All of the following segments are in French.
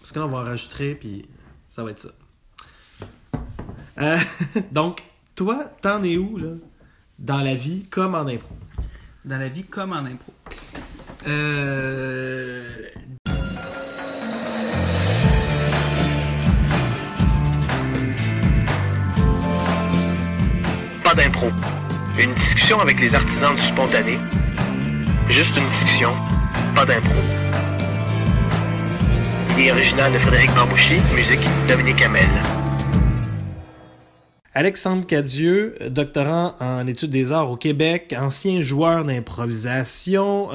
Parce que là, on va enregistrer, puis ça va être ça. Donc, toi, t'en es où, là? Dans la vie comme en impro? Dans la vie comme en impro. Pas d'impro. Une discussion avec les artisans du spontané. Juste une discussion, pas d'impro. Idée originale de Frédéric Bambouchi, musique Dominique Hamel. Alexandre Cadieux, doctorant en études des arts au Québec, ancien joueur d'improvisation,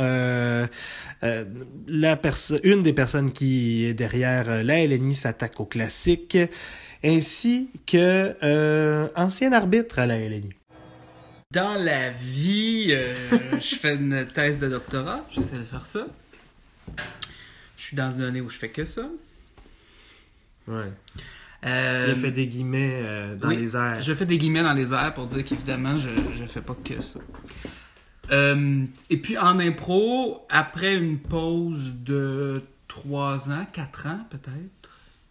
une des personnes qui est derrière la LNI s'attaque au classique, ainsi que ancien arbitre à la LNI. Dans la vie, je fais une thèse de doctorat, j'essaie de faire ça. Je suis dans une année où je fais que ça. Ouais. Il a fait des guillemets dans les airs. Je fais des guillemets dans les airs pour dire qu'évidemment, je fais pas que ça. Et puis en impro, après une pause de 3 ans, 4 ans peut-être,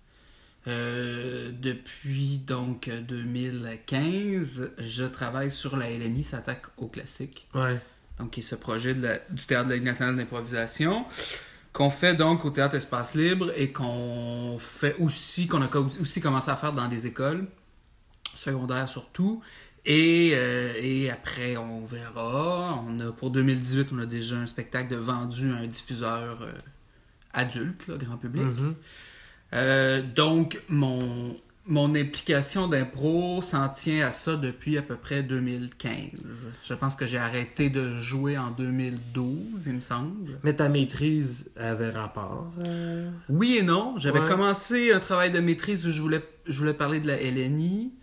depuis donc 2015, je travaille sur la LNI s'attaque au classique. Ouais. Donc qui est ce projet du Théâtre de la Ligue nationale d'improvisation. Qu'on fait donc au Théâtre Espace Libre et qu'on a aussi commencé à faire dans des écoles, secondaires surtout. Et après, on verra. Pour 2018, on a déjà un spectacle vendu à un diffuseur adulte, là, grand public. Mm-hmm. Donc, mon implication d'impro s'en tient à ça depuis à peu près 2015. Je pense que j'ai arrêté de jouer en 2012, il me semble. Mais ta maîtrise avait rapport? Oui et non. J'avais commencé un travail de maîtrise où je voulais parler de la LNI.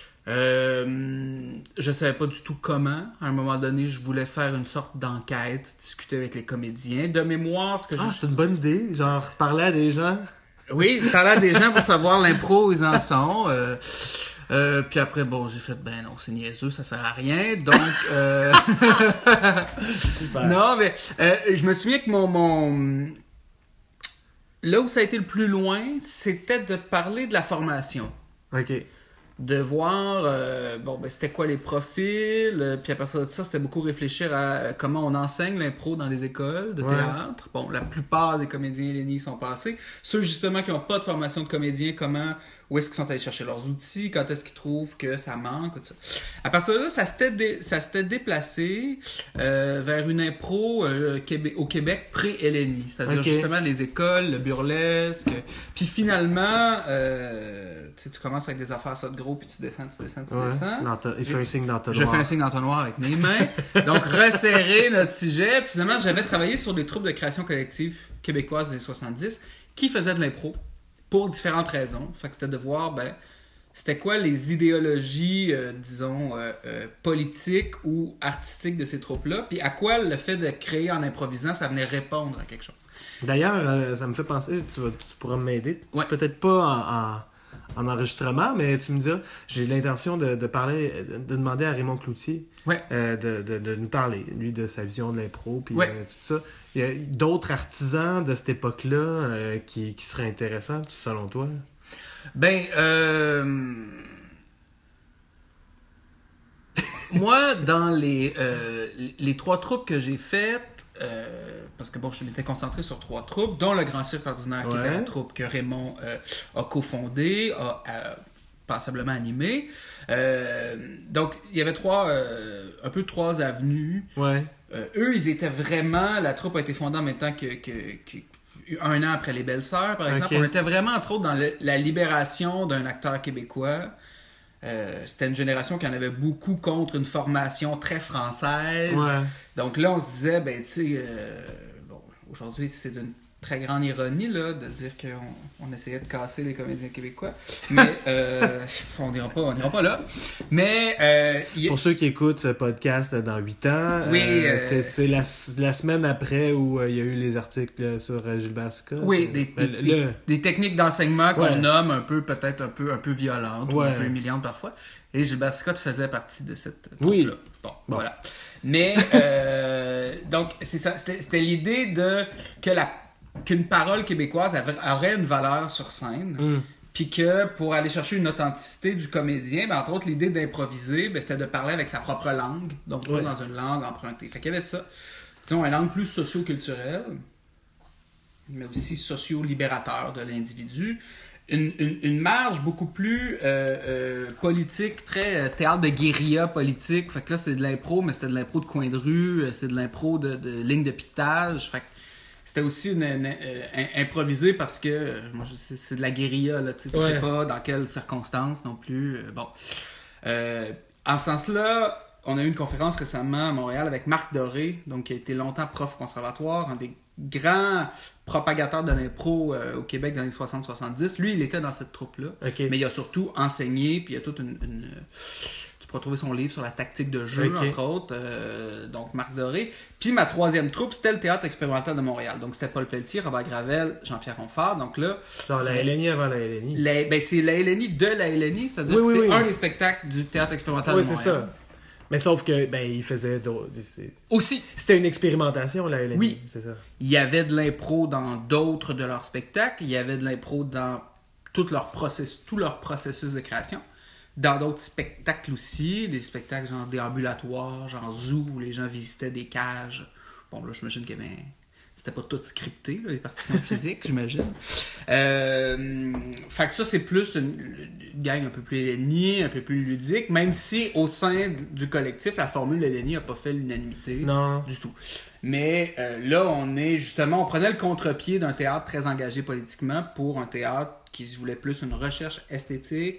Je savais pas du tout comment. À un moment donné, je voulais faire une sorte d'enquête, discuter avec les comédiens. De mémoire, c'est une bonne idée. Genre, parler à des gens... Oui, parler à des gens pour savoir l'impro où ils en sont. Puis après, j'ai fait, non, c'est niaiseux, ça sert à rien. Donc, Super. Non, mais je me souviens que là où ça a été le plus loin, c'était de parler de la formation. OK. De voir, c'était quoi les profils, puis après ça, c'était beaucoup réfléchir à comment on enseigne l'impro dans les écoles de théâtre. Bon, la plupart des comédiens LNI sont passés. Ceux, justement, qui n'ont pas de formation de comédien, où est-ce qu'ils sont allés chercher leurs outils, quand est-ce qu'ils trouvent que ça manque, tout ça. À partir de là, ça s'était déplacé vers une impro au Québec pré-LNI, c'est-à-dire justement les écoles, le burlesque. Puis finalement, tu commences avec des affaires ça de gros, puis tu descends. Il fait un signe d'entonnoir. Je fais un signe d'entonnoir avec mes mains. Donc, resserrer notre sujet. Puis finalement, j'avais travaillé sur des troupes de création collective québécoises des 70 qui faisaient de l'impro pour différentes raisons. Fait que c'était de voir, c'était quoi les idéologies, politiques ou artistiques de ces troupes-là, puis à quoi le fait de créer en improvisant, ça venait répondre à quelque chose. D'ailleurs, ça me fait penser, tu pourras m'aider, peut-être pas en enregistrement, mais tu me diras, j'ai l'intention de demander à Raymond Cloutier de nous parler, lui, de sa vision de l'impro, puis tout ça. Il y a d'autres artisans de cette époque-là qui seraient intéressants, selon toi? Moi, dans les 3 troupes que j'ai faites, parce que je m'étais concentré sur 3 troupes, dont le Grand Cirque Ordinaire, qui était la troupe que Raymond a cofondée, a passablement animée. Donc, il y avait 3 avenues. Ouais. Eux, ils étaient vraiment... La troupe a été fondée en même temps que 1 an après Les Belles-Sœurs, par exemple. On était vraiment, entre autres, dans la libération d'un acteur québécois. C'était une génération qui en avait beaucoup contre une formation très française. Ouais. Donc là, on se disait, aujourd'hui, c'est d'une très grande ironie là, de dire qu'on essayait de casser les comédiens québécois. Mais on n'ira pas là. Mais pour ceux qui écoutent ce podcast dans 8 ans, c'est la semaine après où il y a eu les articles sur Gilbert Scott. Oui, des techniques d'enseignement qu'on nomme peut-être un peu violentes ou un peu humiliantes parfois. Et Gilbert Scott faisait partie de cette troupe-là. Oui. Bon, voilà. Mais donc c'est ça, c'était l'idée que qu'une parole québécoise aurait une valeur sur scène. Puis que pour aller chercher une authenticité du comédien, entre autres, l'idée d'improviser, c'était de parler avec sa propre langue, donc pas dans une langue empruntée. Fait qu'il y avait ça. Disons, une langue plus socio-culturelle, mais aussi socio-libérateur de l'individu. Une marge beaucoup plus politique, très théâtre de guérilla politique. Fait que là, c'est de l'impro, mais c'était de l'impro de coin de rue, c'est de l'impro de ligne de piquetage. Fait que c'était aussi improvisé parce que c'est de la guérilla, là, tu sais pas dans quelles circonstances non plus. En ce sens-là, on a eu une conférence récemment à Montréal avec Marc Doré, donc qui a été longtemps prof au conservatoire, un des grands propagateurs de l'impro au Québec dans les 60-70. Lui, il était dans cette troupe-là. Okay. Mais il a surtout enseigné, puis il y a toute une tu pourras trouver son livre sur la tactique de jeu, entre autres. Donc, Marc Doré. Puis ma troisième troupe, c'était le Théâtre expérimental de Montréal. Donc, c'était Paul Pelletier, Robert Gravel, Jean-Pierre Ronfort. Donc là... Genre la LNI avant la LNI. C'est la LNI de la LNI, c'est-à-dire que c'est un des spectacles du Théâtre expérimental de Montréal. Oui, c'est ça. Mais sauf que, il faisait aussi. C'était une expérimentation, la LNI. Oui. C'est ça. Il y avait de l'impro dans d'autres de leurs spectacles. Il y avait de l'impro dans tout leur processus de création. Dans d'autres spectacles aussi. Des spectacles genre déambulatoires, genre zoo, où les gens visitaient des cages. Bon, là, j'imagine que c'était pas tout scripté, là, les partitions physiques, j'imagine. Fait que ça, c'est plus une gang un peu plus LNI, un peu plus ludique, même si au sein du collectif, la formule LNI n'a pas fait l'unanimité du tout. Mais là, on prenait le contre-pied d'un théâtre très engagé politiquement pour un théâtre qui se voulait plus une recherche esthétique,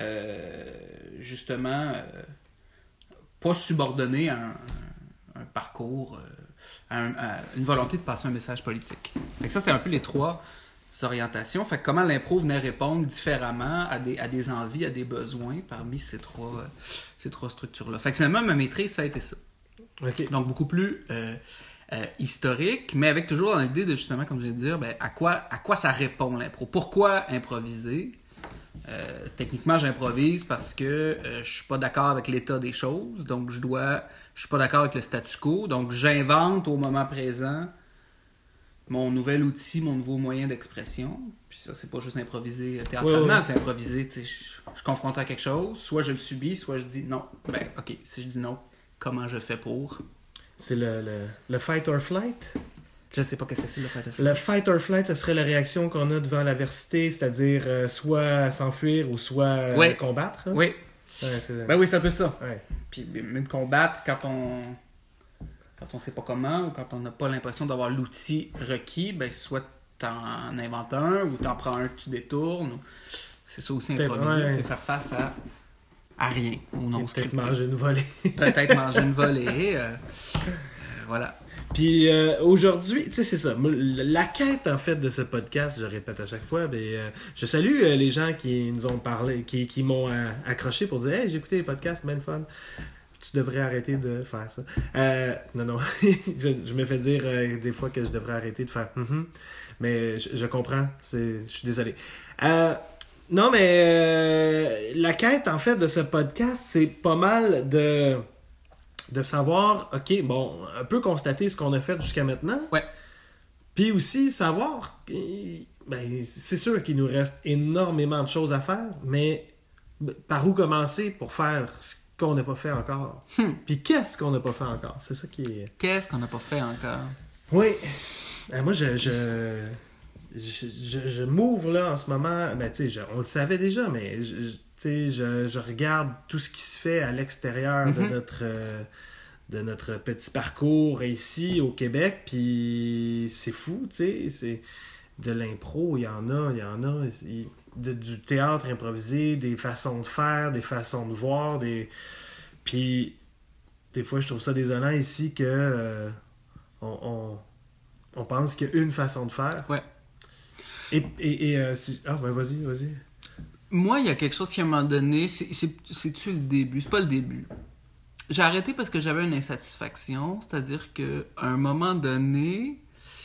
pas subordonné à un parcours... une volonté de passer un message politique. Fait que ça, c'est un peu les trois orientations. Fait que comment l'impro venait répondre différemment à des envies, à des besoins parmi ces trois structures-là. Fait que finalement, ma maîtrise, ça a été ça. Okay. Donc, beaucoup plus historique, mais avec toujours l'idée de, justement, comme je viens de dire, à quoi ça répond l'impro? Pourquoi improviser? Techniquement, j'improvise parce que je suis pas d'accord avec l'état des choses, donc je suis pas d'accord avec le statu quo, donc j'invente au moment présent mon nouvel outil, mon nouveau moyen d'expression. Puis ça, c'est pas juste improviser théâtralement, c'est improviser, tu sais, je suis confronté à quelque chose, soit je le subis, soit je dis non. Ok, si je dis non, comment je fais pour? C'est le fight or flight? Je sais pas qu'est-ce que c'est le fight or flight. Le fight or flight, ce serait la réaction qu'on a devant l'adversité, c'est-à-dire soit s'enfuir ou soit combattre. Hein? Oui. Oui, c'est un peu ça. Ouais. Puis même combattre quand on sait pas comment ou quand on n'a pas l'impression d'avoir l'outil requis, soit t'en inventes un ou t'en prends un que tu détournes. C'est ça aussi improviser, c'est faire face à rien, ou non scripté. Peut-être manger une volée. Peut-être manger une volée. Voilà. Puis aujourd'hui, tu sais, c'est ça. La quête, en fait, de ce podcast, je répète à chaque fois, je salue les gens qui nous ont parlé, qui m'ont accroché pour dire « Hey, j'ai écouté les podcasts, bien le fun. Tu devrais arrêter de faire ça. » Non. je me fais dire des fois que je devrais arrêter de faire « Mais je comprends. Je suis désolé. » Non, mais la quête, en fait, de ce podcast, c'est pas mal de savoir, OK, bon, un peu constater ce qu'on a fait jusqu'à maintenant. Ouais. Puis aussi savoir, c'est sûr qu'il nous reste énormément de choses à faire, mais par où commencer pour faire ce qu'on n'a pas fait encore? Puis qu'est-ce qu'on n'a pas fait encore? C'est ça qui est... Qu'est-ce qu'on n'a pas fait encore? Oui. Moi, je m'ouvre là en ce moment. Tu sais, on le savait déjà, mais je regarde tout ce qui se fait à l'extérieur de notre petit parcours ici au Québec, puis c'est fou, tu sais, c'est de l'impro, il y en a, du théâtre improvisé, des façons de faire, des façons de voir, puis des fois je trouve ça désolant ici que on pense qu'il y a une façon de faire. Ouais. Vas-y. Moi, il y a quelque chose qui, à un moment donné, c'est-tu le début? C'est pas le début. J'ai arrêté parce que j'avais une insatisfaction, c'est-à-dire qu'à un moment donné,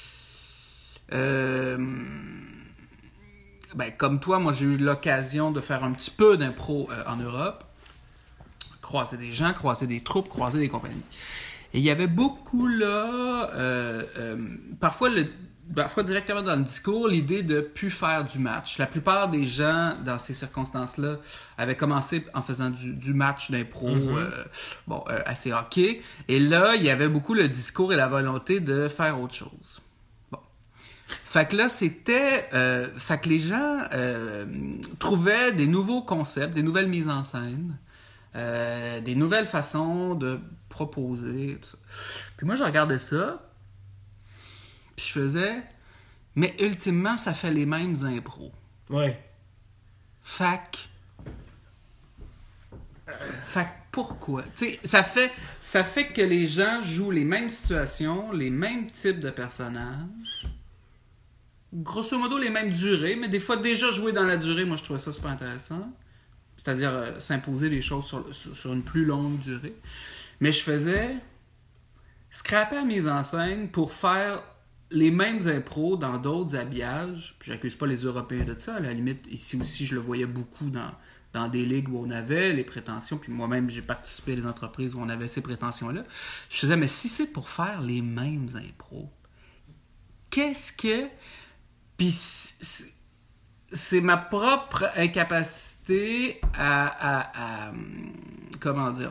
comme toi, moi, j'ai eu l'occasion de faire un petit peu d'impro en Europe, croiser des gens, croiser des troupes, croiser des compagnies. Et il y avait beaucoup là, parfois parfois directement dans le discours, l'idée de plus faire du match. La plupart des gens, dans ces circonstances-là, avaient commencé en faisant du match d'impro, assez hockey. Et là, il y avait beaucoup le discours et la volonté de faire autre chose. Bon. Fait que là, c'était... fait que les gens trouvaient des nouveaux concepts, des nouvelles mises en scène, des nouvelles façons de proposer, tout ça. Puis moi, je regardais ça, puis je faisais... Mais ultimement, ça fait les mêmes impros. Ouais. Fait que pourquoi? Tu sais, ça fait que les gens jouent les mêmes situations, les mêmes types de personnages, grosso modo les mêmes durées, mais des fois déjà jouer dans la durée, moi je trouvais ça super intéressant. C'est-à-dire s'imposer les choses sur une plus longue durée. Mais je faisais scraper la mise en scène pour faire les mêmes impros dans d'autres habillages. Puis j'accuse pas les Européens de ça. À la limite, ici aussi, je le voyais beaucoup dans des ligues où on avait les prétentions. Puis moi-même, j'ai participé à des entreprises où on avait ces prétentions-là. Je faisais, mais si c'est pour faire les mêmes impros, qu'est-ce que... Puis c'est ma propre incapacité à comment dire...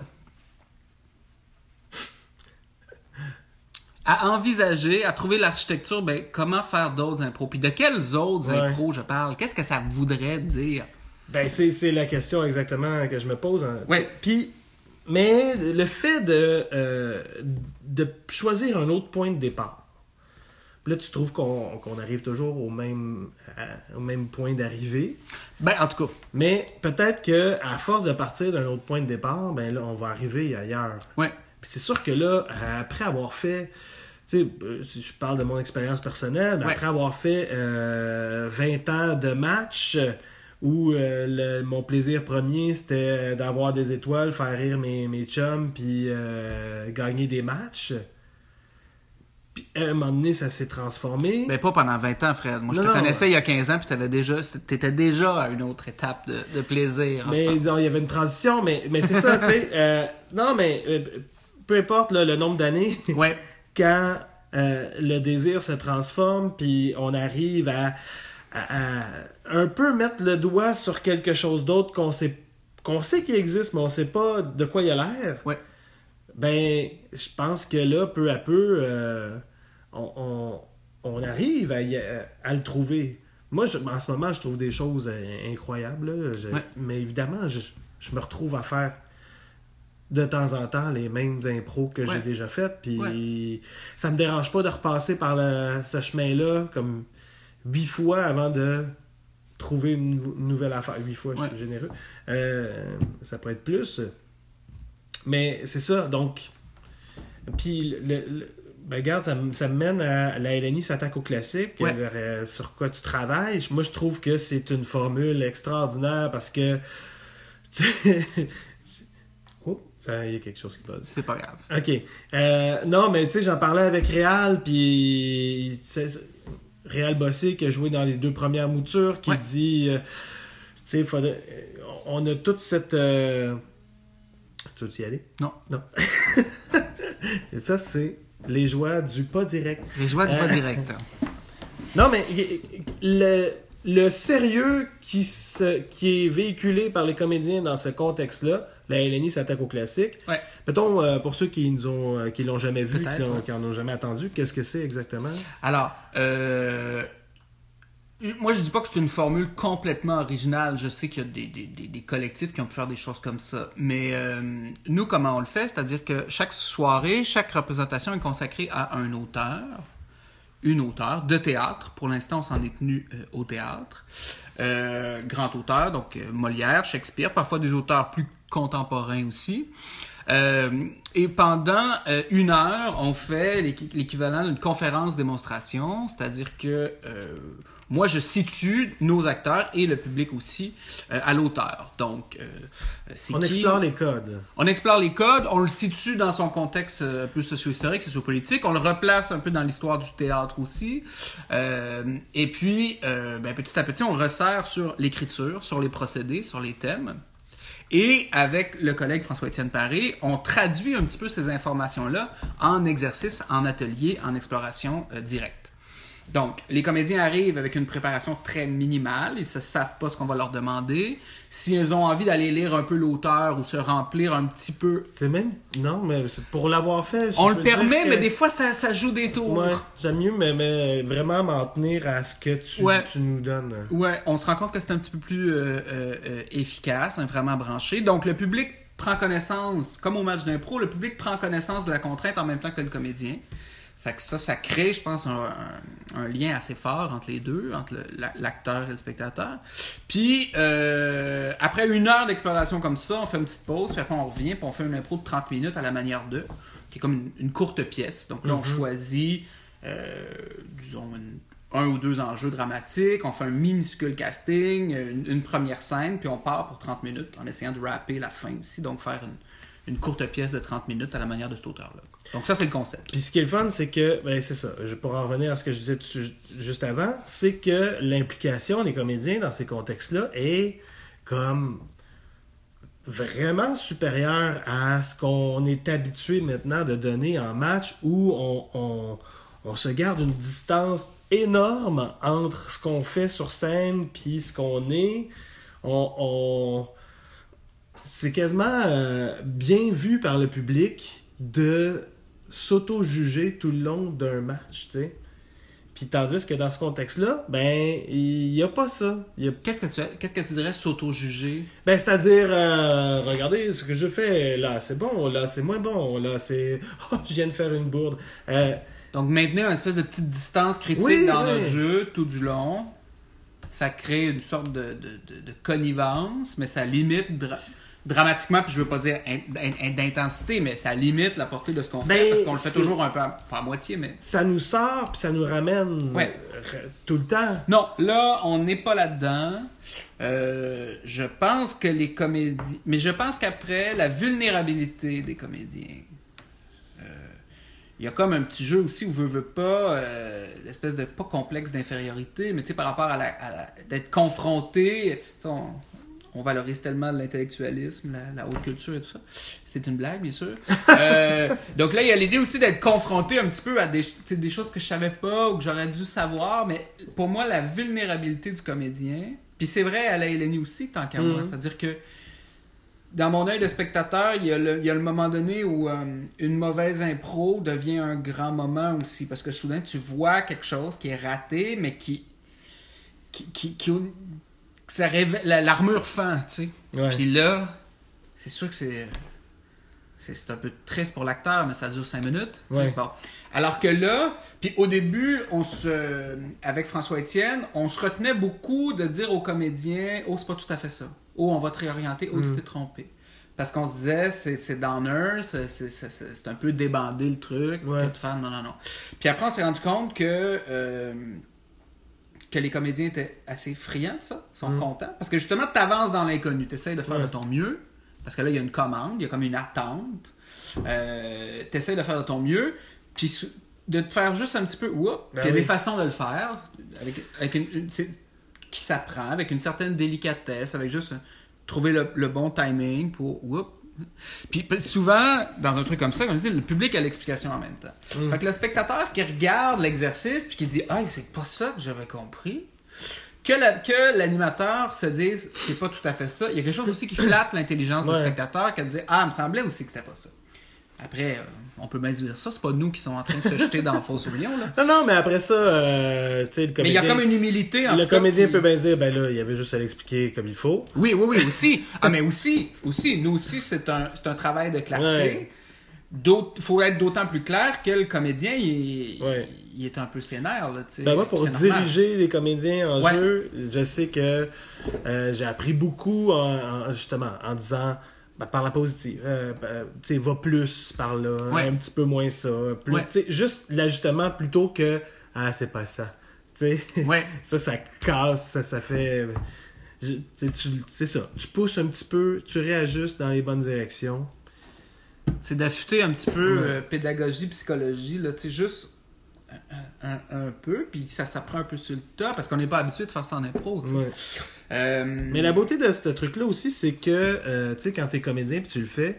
à envisager, à trouver l'architecture, comment faire d'autres impros. Puis de quelles autres impros je parle? Qu'est-ce que ça voudrait dire? C'est la question exactement que je me pose. Oui. Puis, mais le fait de choisir un autre point de départ, là, tu trouves qu'on arrive toujours au même point d'arrivée? En tout cas. Mais peut-être qu'à force de partir d'un autre point de départ, là, on va arriver ailleurs. Oui. Puis c'est sûr que là, après avoir fait... Tu sais, je parle de mon expérience personnelle, mais après avoir fait 20 ans de match où mon plaisir premier, c'était d'avoir des étoiles, faire rire mes chums, puis gagner des matchs. Puis à un moment donné, ça s'est transformé. Mais pas pendant 20 ans, Fred. Moi, je te connaissais il y a 15 ans, puis t'étais déjà à une autre étape de plaisir. Mais disons, il y avait une transition, mais c'est ça, tu sais. Non, mais peu importe le nombre d'années, quand le désir se transforme, puis on arrive à un peu mettre le doigt sur quelque chose d'autre qu'on sait qu'il existe, mais on sait pas de quoi il a l'air. Ouais. Je pense que là, peu à peu, on arrive à le trouver. Moi, en ce moment, je trouve des choses incroyables. Mais évidemment, je me retrouve à faire de temps en temps les mêmes impros que j'ai déjà faites. Puis ça me dérange pas de repasser par ce chemin-là comme 8 fois avant de trouver une nouvelle affaire. 8 fois, je suis généreux. Ça pourrait être plus. Mais c'est ça, donc... Puis, regarde, ça me mène à la LNI s'attaque au classique, sur quoi tu travailles. Moi, je trouve que c'est une formule extraordinaire parce que... il y a quelque chose qui passe. C'est pas grave. OK. Non, mais tu sais, j'en parlais avec Réal, puis... Réal Bossé, qui a joué dans les 2 premières moutures, qui dit... tu sais, on a toute cette... Tu veux-tu y aller? Non. Et ça, c'est les joies du pas direct. Les joies du pas direct. Non, mais le sérieux qui est véhiculé par les comédiens dans ce contexte-là, la LNI s'attaque au classique. Mettons, pour ceux qui l'ont jamais vu, qui en ont jamais entendu, qu'est-ce que c'est exactement? Alors, moi, je dis pas que c'est une formule complètement originale. Je sais qu'il y a des collectifs qui ont pu faire des choses comme ça. Mais nous, comment on le fait? C'est-à-dire que chaque soirée, chaque représentation est consacrée à un auteur, une auteure de théâtre. Pour l'instant, on s'en est tenu au théâtre. Grand auteur, donc Molière, Shakespeare, parfois des auteurs plus contemporains aussi. Et pendant 1 heure, on fait l'équivalent d'une conférence démonstration, c'est-à-dire que moi, je nos acteurs et le public aussi à l'auteur. Donc, explore les codes. On explore les codes, on le situe dans son contexte un peu socio-historique, socio-politique, on le replace un peu dans l'histoire du théâtre aussi. Et puis, petit à petit, on resserre sur l'écriture, sur les procédés, sur les thèmes. Et avec le collègue François-Étienne Paré, on traduit un petit peu ces informations-là en exercice, en atelier, en exploration directe. Donc, les comédiens arrivent avec une préparation très minimale, ils ne savent pas ce qu'on va leur demander. S'ils ont envie d'aller lire un peu l'auteur ou se remplir un petit peu... C'est même... Non, mais pour l'avoir fait... On le permet, mais des fois, ça joue des tours. Ouais, j'aime mieux mais vraiment m'en tenir à ce que tu nous donnes. Ouais, on se rend compte que c'est un petit peu plus efficace, vraiment branché. Donc, le public prend connaissance, comme au match d'impro, le public prend connaissance de la contrainte en même temps que le comédien. Fait que ça crée, je pense, un lien assez fort entre les deux, entre l'acteur et le spectateur. Puis, après 1 heure d'exploration comme ça, on fait une petite pause, puis après on revient, puis on fait une impro de 30 minutes à la manière de, qui est comme une courte pièce. Donc là, on choisit, disons, un ou 2 enjeux dramatiques, on fait un minuscule casting, une première scène, puis on part pour 30 minutes en essayant de rapper la fin aussi, donc faire une courte pièce de 30 minutes à la manière de cet auteur-là. Donc ça, c'est le concept. Puis ce qui est le fun, c'est que, c'est ça, pour en revenir à ce que je disais juste avant, c'est que l'implication des comédiens dans ces contextes-là est comme vraiment supérieure à ce qu'on est habitué maintenant de donner en match où on se garde une distance énorme entre ce qu'on fait sur scène puis ce qu'on est. C'est quasiment bien vu par le public de s'auto-juger tout le long d'un match, tu sais. Puis tandis que dans ce contexte-là, il n'y a pas ça. Qu'est-ce que tu dirais s'auto-juger? C'est-à-dire, regardez ce que je fais, là c'est bon, là c'est moins bon, là c'est... Oh, je viens de faire une bourde. Donc maintenir une espèce de petite distance critique dans notre jeu tout du long, ça crée une sorte de connivence, mais ça limite... dramatiquement, puis je veux pas dire d'intensité, mais ça limite la portée de ce qu'on fait, parce qu'on le fait toujours un peu, pas à moitié, mais... Ça nous sort, puis ça nous ramène tout le temps. Non, là, on n'est pas là-dedans. Je pense que les comédiens... Mais je pense qu'après, la vulnérabilité des comédiens, il y a comme un petit jeu aussi où veut pas, l'espèce de, pas complexe d'infériorité, mais tu sais, par rapport à d'être confronté... On valorise tellement l'intellectualisme, la haute culture et tout ça. C'est une blague, bien sûr. Donc là, il y a l'idée aussi d'être confronté un petit peu à des choses que je savais pas ou que j'aurais dû savoir. Mais pour moi, la vulnérabilité du comédien, puis c'est vrai à la Eleni aussi, tant qu'à moi. C'est-à-dire que dans mon œil de spectateur, il y a le moment donné où une mauvaise impro devient un grand moment aussi. Parce que soudain, tu vois quelque chose qui est raté, mais qui ça révèle l'armure fend, tu sais. Ouais. Puis là, c'est sûr que c'est un peu triste pour l'acteur, mais ça dure 5 minutes. Ouais. Bon. Alors que là, puis au début, avec François-Étienne, on se retenait beaucoup de dire aux comédiens « Oh, c'est pas tout à fait ça. Oh, on va te réorienter. Oh, tu t'es trompé. » Parce qu'on se disait, c'est downer, c'est un peu débandé le truc, que de faire non. Puis après, on s'est rendu compte que les comédiens étaient assez friands de ça, sont contents. Parce que justement, tu avances dans l'inconnu, tu essaies de faire de ton mieux, parce que là, il y a une commande, il y a comme une attente. Tu essaies de faire de ton mieux, puis de te faire juste un petit peu, puis il y a des façons de le faire, avec qui s'apprend, avec une certaine délicatesse, avec juste trouver le bon timing pour, Puis souvent, dans un truc comme ça, comme je dis, le public a l'explication en même temps. Fait que le spectateur qui regarde l'exercice puis qui dit « Ah, c'est pas ça que j'avais compris », que l'animateur se dise « C'est pas tout à fait ça ». Il y a quelque chose aussi qui flatte l'intelligence du spectateur, qui dit « Ah, il me semblait aussi que c'était pas ça ». Après, on peut bien se dire ça, c'est pas nous qui sommes en train de se jeter dans le faux soulion, là. Non, mais après ça, tu sais, le comédien... Mais il y a comme une humilité, en le comédien peut bien dire, là, il y avait juste à l'expliquer comme il faut. Oui, aussi. Ah, mais aussi, nous aussi, c'est un travail de clarté. Il faut être d'autant plus clair que le comédien, il est un peu sénère, là, tu sais. Moi, pour diriger les comédiens en jeu, je sais que j'ai appris beaucoup, justement, en disant... par la positive, va plus par là, un petit peu moins ça, plus, juste l'ajustement plutôt que c'est pas ça, ça casse, ça fait, c'est ça, tu pousses un petit peu, tu réajustes dans les bonnes directions. C'est d'affûter un petit peu pédagogie, psychologie, là, juste un peu, puis ça s'apprend un peu sur le tas, parce qu'on n'est pas habitué de faire ça en impro, mais la beauté de ce truc-là aussi, c'est que, quand t'es comédien puis tu le fais,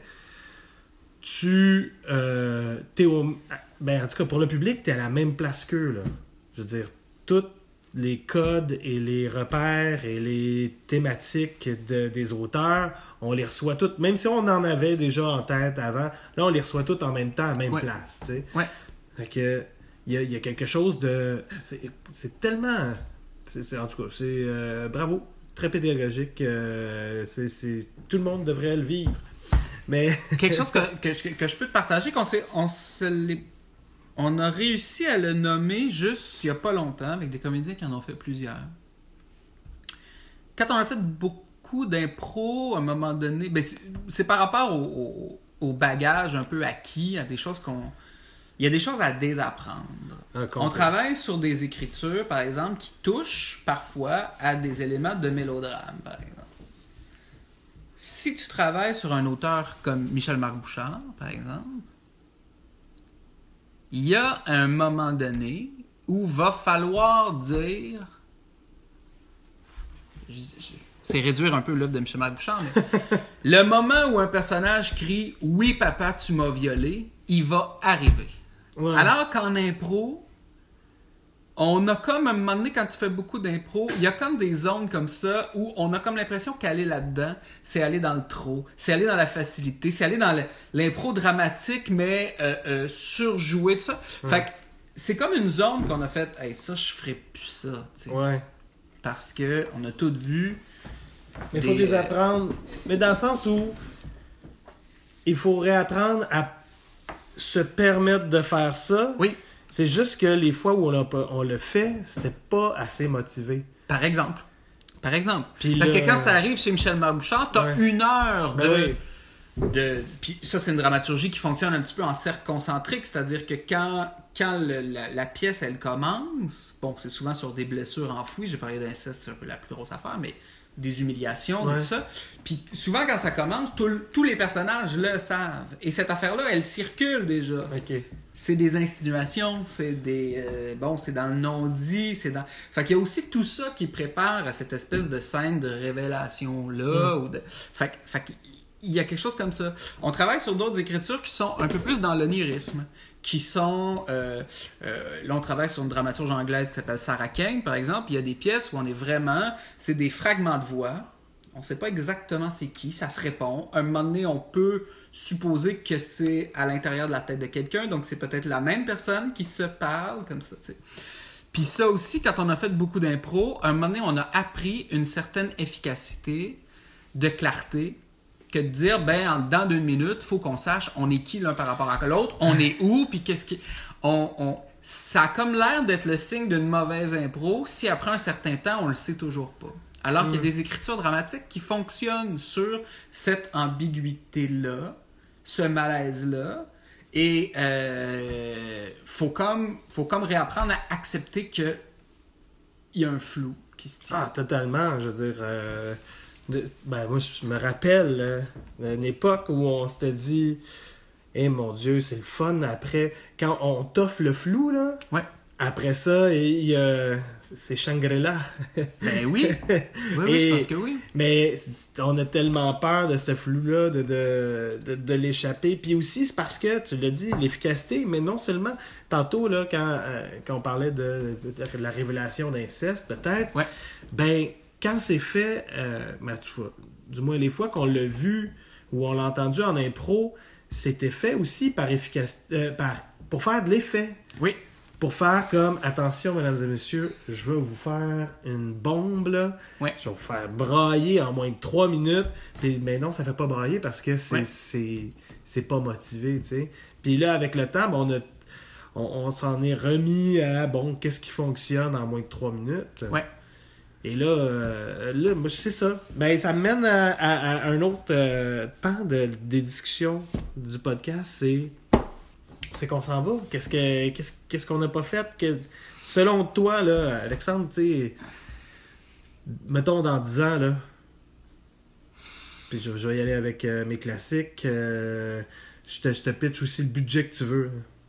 t'es en tout cas, pour le public, t'es à la même place qu'eux, là. Je veux dire, tous les codes et les repères et les thématiques des auteurs, on les reçoit toutes, même si on en avait déjà en tête avant, là on les reçoit toutes en même temps, à la même place, tu sais. Ouais. Fait que il y a quelque chose de... C'est tellement... en tout cas, c'est bravo, très pédagogique. Tout le monde devrait le vivre. Mais... Quelque chose que je peux te partager, on a réussi à le nommer juste il n'y a pas longtemps avec des comédiens qui en ont fait plusieurs. Quand on a fait beaucoup d'impro, à un moment donné, ben c'est par rapport au bagage un peu acquis, à des choses il y a des choses à désapprendre. On travaille sur des écritures, par exemple, qui touchent parfois à des éléments de mélodrame, par exemple. Si tu travailles sur un auteur comme Michel-Marc Bouchard, par exemple, il y a un moment donné où va falloir dire... C'est réduire un peu l'œuvre de Michel-Marc Bouchard, mais le moment où un personnage crie « Oui, papa, tu m'as violé », il va arriver. Ouais. Alors qu'en impro, on a comme, à un moment donné, quand tu fais beaucoup d'impro, il y a comme des zones comme ça où on a comme l'impression qu'aller là-dedans, c'est aller dans le trop, c'est aller dans la facilité, c'est aller dans l'impro dramatique, mais surjoué, tout ça. Ouais. Fait que c'est comme une zone qu'on a fait « Hey, ça, je ferais plus ça. » Ouais. Parce qu'on a tout vu. Mais il faut les apprendre. Mais dans le sens où il faut réapprendre à se permettre de faire ça. Oui. C'est juste que les fois où on le fait, c'était pas assez motivé. Par exemple. Puis parce que quand ça arrive chez Michel-Marc Bouchard, t'as une heure Puis ça, c'est une dramaturgie qui fonctionne un petit peu en cercle concentrique, c'est-à-dire que quand la pièce, elle commence, bon, c'est souvent sur des blessures enfouies, j'ai parlé d'inceste, c'est un peu la plus grosse affaire, mais des humiliations, tout ça. Puis souvent, quand ça commence, tous les personnages le savent. Et cette affaire-là, elle circule déjà. Okay. C'est des insinuations, c'est des... c'est dans le non-dit, c'est dans... Fait qu'il y a aussi tout ça qui prépare à cette espèce de scène de révélation-là. Fait qu'il y a quelque chose comme ça. On travaille sur d'autres écritures qui sont un peu plus dans l'onirisme, qui sont... là, on travaille sur une dramaturge anglaise qui s'appelle Sarah Kane, par exemple. Il y a des pièces où on est vraiment... C'est des fragments de voix. On ne sait pas exactement c'est qui. Ça se répond. À un moment donné, on peut supposer que c'est à l'intérieur de la tête de quelqu'un. Donc, c'est peut-être la même personne qui se parle comme ça, tu sais. Puis ça aussi, quand on a fait beaucoup d'impro, à un moment donné, on a appris une certaine efficacité de clarté que de dire, dans 2 minutes, il faut qu'on sache on est qui l'un par rapport à l'autre, on est où, puis qu'est-ce qui... Ça a comme l'air d'être le signe d'une mauvaise impro si après un certain temps, on le sait toujours pas. Alors qu'il y a des écritures dramatiques qui fonctionnent sur cette ambiguïté-là, ce malaise-là, et faut comme réapprendre à accepter qu'il y a un flou qui se tient. Ah, totalement, je veux dire... moi, je me rappelle d'une époque où on s'était dit mon Dieu, c'est le fun après, quand on t'offre le flou, là, après ça, c'est Shangri-La. Ben oui, je pense que oui. Mais on a tellement peur de ce flou-là, de l'échapper. Puis aussi, c'est parce que, tu l'as dit, l'efficacité, mais non seulement, tantôt, là, quand on parlait de la révélation d'inceste, peut-être, quand c'est fait, du moins les fois qu'on l'a vu ou on l'a entendu en impro, c'était fait aussi par efficacité, pour faire de l'effet. Oui. Pour faire comme, attention, mesdames et messieurs, je vais vous faire une bombe, là. Oui. Je vais vous faire brailler en moins de 3 minutes. Puis, mais non, ça fait pas brailler parce que c'est pas motivé, tu sais. Puis là, avec le temps, on s'en est remis à, qu'est-ce qui fonctionne en moins de 3 minutes. Ouais. Et là, moi, c'est ça. Ça me mène à un autre pan des discussions du podcast, c'est qu'on s'en va. Qu'est-ce qu'on n'a pas fait? Selon toi, là, Alexandre, tu sais, mettons dans 10 ans, là, puis je vais y aller avec mes classiques, je te pitch aussi le budget que tu veux.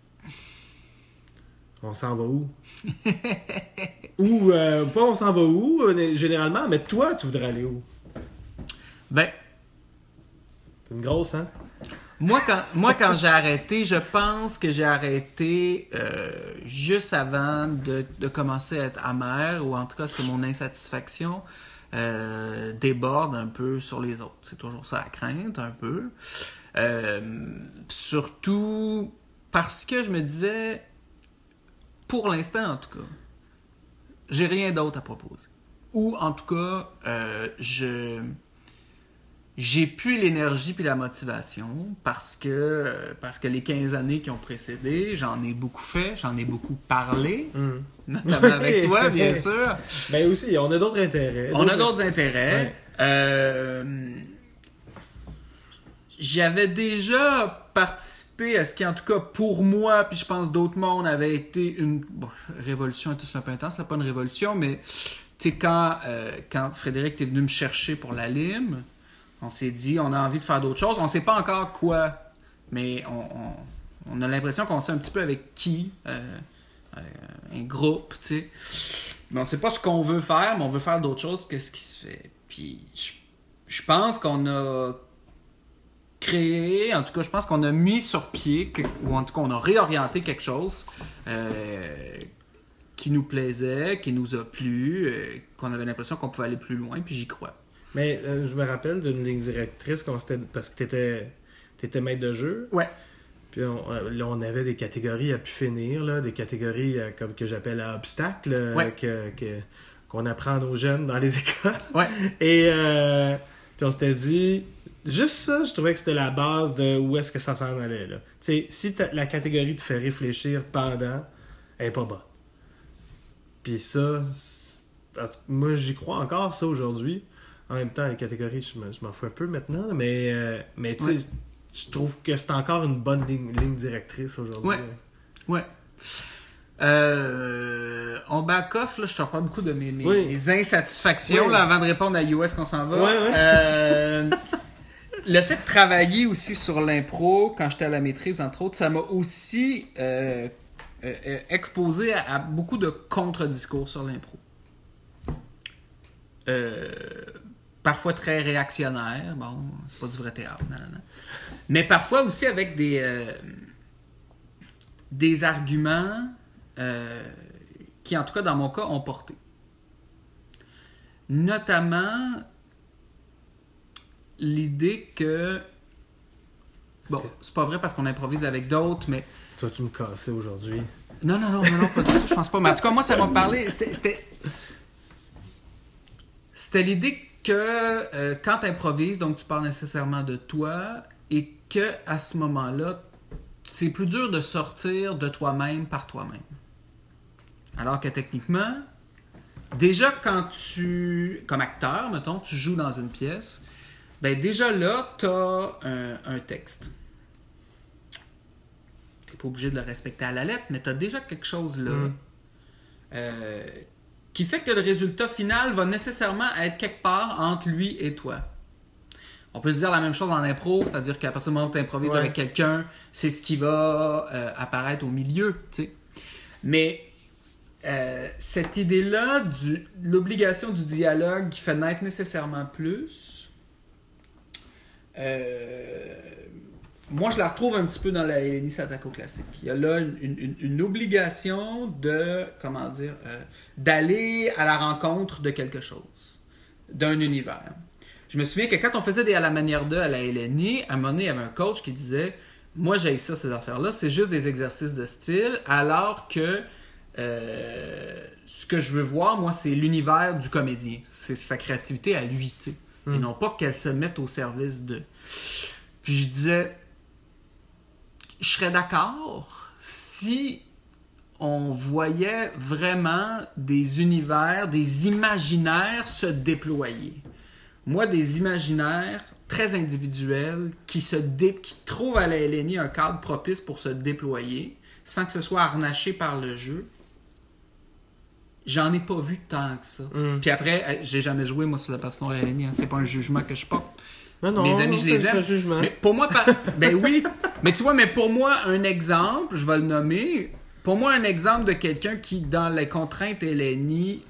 On s'en va où? Ou, pas on s'en va où, généralement, mais toi, tu voudrais aller où? C'est une grosse, hein? Moi, quand j'ai arrêté, je pense que j'ai arrêté juste avant de commencer à être amer, ou en tout cas, ce que mon insatisfaction déborde un peu sur les autres. C'est toujours ça la crainte, un peu. Surtout parce que je me disais, pour l'instant en tout cas, j'ai rien d'autre à proposer. Ou en tout cas, j'ai plus l'énergie puis la motivation parce que les 15 années qui ont précédé, j'en ai beaucoup fait, j'en ai beaucoup parlé, notamment avec toi, bien sûr. Ben aussi, on a d'autres intérêts. On a d'autres intérêts. Ouais. J'avais déjà participé à ce qui, en tout cas, pour moi, puis je pense d'autres mondes, avait été une révolution, et tout c'est un peu intense, c'est pas une révolution, mais tu sais, quand Frédéric est venu me chercher pour la Lime, on s'est dit, on a envie de faire d'autres choses. On sait pas encore quoi, mais on a l'impression qu'on sait un petit peu avec qui, un groupe, tu sais. Mais on sait pas ce qu'on veut faire, mais on veut faire d'autres choses que ce qui se fait. Puis je pense qu'on a créé, en tout cas, je pense qu'on a mis sur pied, ou en tout cas, on a réorienté quelque chose qui nous plaisait, qui nous a plu, qu'on avait l'impression qu'on pouvait aller plus loin, puis j'y crois. Mais je me rappelle d'une ligne directrice parce que t'étais maître de jeu. Ouais. Puis là, on avait des catégories à pu finir, là, des catégories comme que j'appelle à obstacles, ouais. qu'on apprend à nos jeunes dans les écoles. Ouais. Et puis on s'était dit, juste ça, je trouvais que c'était la base de où est-ce que ça s'en allait. Là. Tu sais, si la catégorie te fait réfléchir pendant, elle est pas bonne. Puis ça, moi j'y crois encore ça aujourd'hui. En même temps, les catégories, je m'en fous un peu maintenant, mais tu sais, je trouve que c'est encore une bonne ligne directrice aujourd'hui. Ouais. On back off, là, je te reparle beaucoup de mes insatisfactions là, avant de répondre à US qu'on s'en va. Le fait de travailler aussi sur l'impro, quand j'étais à la maîtrise, entre autres, ça m'a aussi exposé à beaucoup de contre-discours sur l'impro. Parfois très réactionnaire, bon, c'est pas du vrai théâtre, non. Mais parfois aussi avec des arguments qui, en tout cas dans mon cas, ont porté. Notamment l'idée que bon, c'est pas vrai parce qu'on improvise avec d'autres, mais tu vas-tu me casser aujourd'hui? Non, pas du tout, je pense pas. Mais en tout cas, moi, ça m'a parlé. C'était l'idée que quand tu improvises, donc tu parles nécessairement de toi, et que à ce moment-là, c'est plus dur de sortir de toi-même par toi-même. Alors que techniquement, déjà quand comme acteur, mettons, tu joues dans une pièce, ben déjà là, tu as un texte. Tu n'es pas obligé de le respecter à la lettre, mais tu as déjà quelque chose là. Qui fait que le résultat final va nécessairement être quelque part entre lui et toi. On peut se dire la même chose en impro, c'est-à-dire qu'à partir du moment où tu improvises avec quelqu'un, c'est ce qui va apparaître au milieu, tu sais. Mais cette idée-là, l'obligation du dialogue qui fait naître nécessairement plus, moi je la retrouve un petit peu dans la Hélénie Satako classique. Il y a là une obligation de, d'aller à la rencontre de quelque chose, d'un univers. Je me souviens que quand on faisait des à la manière de à la Hélénie, à un moment donné, il y avait un coach qui disait « Moi, j'haïs ça, ces affaires-là, c'est juste des exercices de style, alors que ce que je veux voir, moi, c'est l'univers du comédien. C'est sa créativité à lui, tu sais. Et non pas qu'elle se mette au service de... » Puis je disais, je serais d'accord si on voyait vraiment des univers, des imaginaires se déployer. Moi, des imaginaires très individuels qui trouvent à la Hélénie un cadre propice pour se déployer, sans que ce soit harnaché par le jeu, j'en ai pas vu tant que ça. Puis après, j'ai jamais joué, moi, sur la passion à Hélénie. Hein. C'est pas un jugement que je porte. Non, mes amis, je les aime. Un jugement. Mais pour moi, ben oui. Mais tu vois, pour moi, un exemple, je vais le nommer. Pour moi, un exemple de quelqu'un qui, dans les contraintes Hélénie,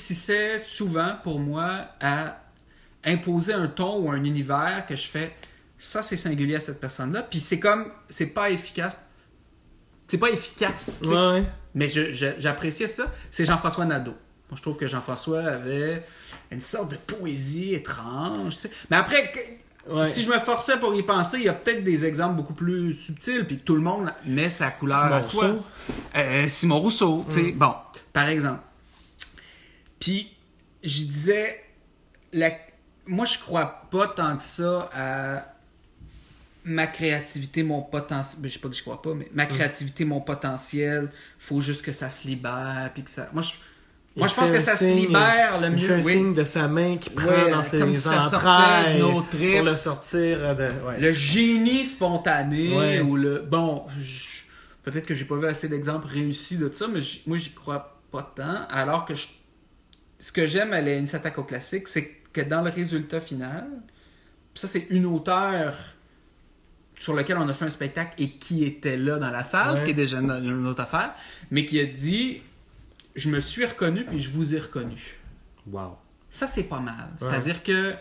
réussissait souvent, pour moi, à imposer un ton ou un univers que je fais. ça c'est singulier à cette personne-là, puis c'est comme, c'est pas efficace. C'est pas efficace, tu sais. Ouais. Mais j'appréciais ça. C'est Jean-François Nadeau. Moi, je trouve que Jean-François avait une sorte de poésie étrange, tu sais. Mais après, si je me forçais pour y penser, il y a peut-être des exemples beaucoup plus subtils, puis tout le monde met sa couleur à soi. Simon Rousseau, tu sais. Bon, par exemple. Puis, je disais, moi, je crois pas tant que ça à ma créativité, mon potentiel. Je sais pas que je crois pas, mais ma créativité, mon potentiel, faut juste que ça se libère, puis que ça. Moi, je pense que ça se libère le mieux. Il fait un signe de sa main qui prend dans ses entrailles pour le sortir de... Ouais. Le génie spontané ou le... Bon, peut-être que j'ai pas vu assez d'exemples réussis de ça, mais moi, j'y crois pas tant. Alors que ce que j'aime à l'Initiative au classique, c'est que dans le résultat final, ça, c'est une auteure sur lequel on a fait un spectacle et qui était là dans la salle, ce qui est déjà une autre affaire, mais qui a dit... Je me suis reconnu, puis je vous ai reconnu. Wow. Ça, c'est pas mal. C'est-à-dire que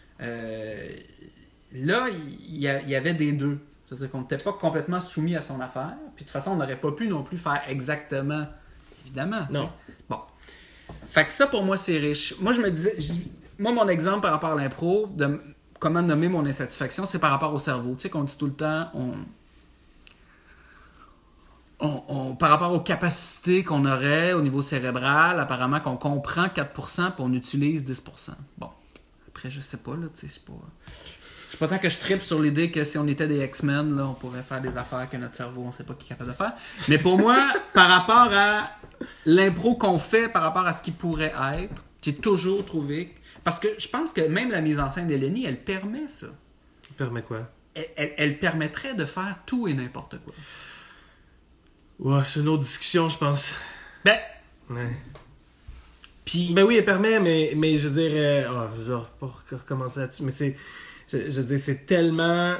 là, il y avait des deux. C'est-à-dire qu'on n'était pas complètement soumis à son affaire. Puis de toute façon, on n'aurait pas pu non plus faire exactement. Évidemment. Non. T'sais. Bon. Fait que ça, pour moi, c'est riche. Moi, je me disais... Moi, mon exemple par rapport à l'impro, de comment nommer mon insatisfaction, c'est par rapport au cerveau. Tu sais qu'on dit tout le temps... par rapport aux capacités qu'on aurait au niveau cérébral, apparemment qu'on comprend 4% puis on utilise 10%. Bon, après, je sais pas, là, tu sais, c'est pas tant que je trippe sur l'idée que si on était des X-Men, là, on pourrait faire des affaires que notre cerveau, on sait pas qui est capable de faire. Mais pour moi, par rapport à l'impro qu'on fait, par rapport à ce qui pourrait être, j'ai toujours trouvé... Parce que je pense que même la mise en scène d'Eleni, elle permet ça. Elle permet quoi? Elle permettrait de faire tout et n'importe quoi. Ouais, c'est une autre discussion, je pense. Ouais. Puis... Ben oui, elle permet, mais je veux dire... je vais pas recommencer là-dessus, mais c'est... Je veux dire, c'est tellement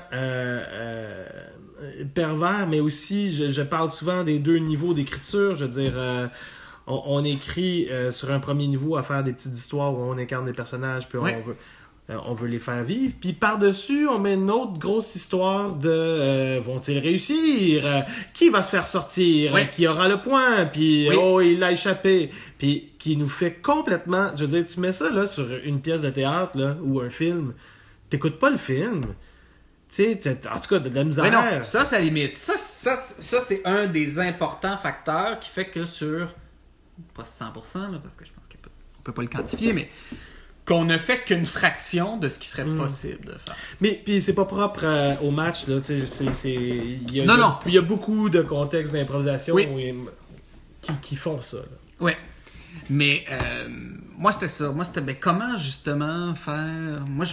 pervers, mais aussi, je parle souvent des deux niveaux d'écriture. Je veux dire, on écrit sur un premier niveau à faire des petites histoires où on incarne des personnages, puis on veut les faire vivre. Puis par-dessus, on met une autre grosse histoire de vont-ils réussir? Qui va se faire sortir? Qui aura le point? Puis il a échappé. Puis qui nous fait complètement... Je veux dire, tu mets ça là sur une pièce de théâtre là, ou un film, t'écoutes pas le film. Tu sais, en tout cas, de la misère. Mais non, ça, ça limite. Ça, c'est un des importants facteurs qui fait que sur... Pas 100%, là, parce que je pense qu'on peut pas le quantifier, mais... qu'on ne fait qu'une fraction de ce qui serait possible de faire. Mais puis c'est pas propre au match, là. Il y a beaucoup de contextes d'improvisation qui font ça. Oui. Mais moi, c'était ça. Moi, c'était comment justement faire... Moi,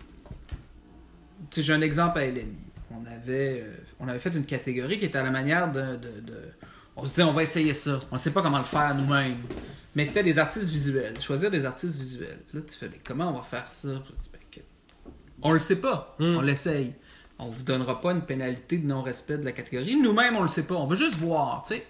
j'ai un exemple à Eleni. On avait fait une catégorie qui était à la manière de... On se dit, on va essayer ça. On ne sait pas comment le faire nous-mêmes. Mais c'était des artistes visuels. Choisir des artistes visuels. Là, tu fais, mais comment on va faire ça? On le sait pas. On l'essaye. On vous donnera pas une pénalité de non-respect de la catégorie. Nous-mêmes, on le sait pas. On veut juste voir. Tu sais,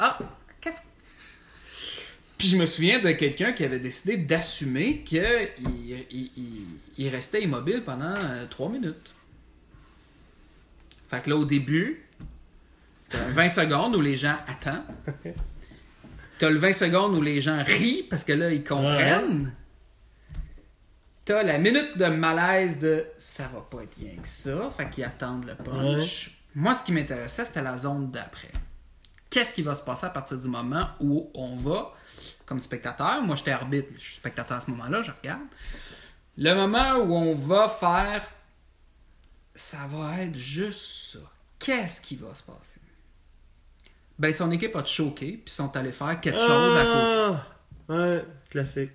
Puis je me souviens de quelqu'un qui avait décidé d'assumer qu'il restait immobile pendant 3 minutes. Fait que là, au début, t'as 20 secondes où les gens attendent. T'as le 20 secondes où les gens rient parce que là, ils comprennent. T'as la minute de malaise de « ça va pas être rien que ça », fait qu'ils attendent le punch. Moi, ce qui m'intéressait, c'était la zone d'après. Qu'est-ce qui va se passer à partir du moment où on va, comme spectateur, moi j'étais arbitre, mais je suis spectateur à ce moment-là, je regarde. Le moment où on va faire, ça va être juste ça. Qu'est-ce qui va se passer? Ben, son équipe a choqué, puis sont allés faire quelque chose à côté. Ouais, classique.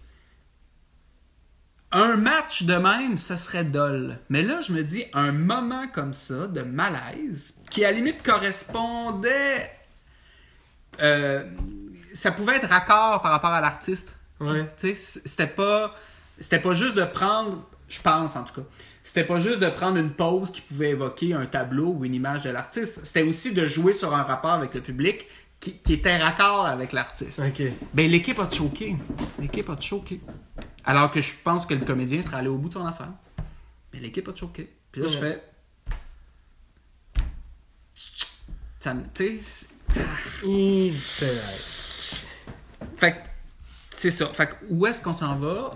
Un match de même, ça serait dole. Mais là, je me dis, un moment comme ça, de malaise, qui à la limite correspondait... ça pouvait être raccord par rapport à l'artiste. Ouais. Tu sais, c'était pas juste de prendre... Je pense, en tout cas. C'était pas juste de prendre une pause qui pouvait évoquer un tableau ou une image de l'artiste. C'était aussi de jouer sur un rapport avec le public qui était raccord avec l'artiste. Okay. Ben, l'équipe a choqué. Alors que je pense que le comédien serait allé au bout de son affaire. Mais l'équipe a choqué. Puis là, je fais... Ça me... Tu sais... Fait que, c'est ça. Fait que, où est-ce qu'on s'en va?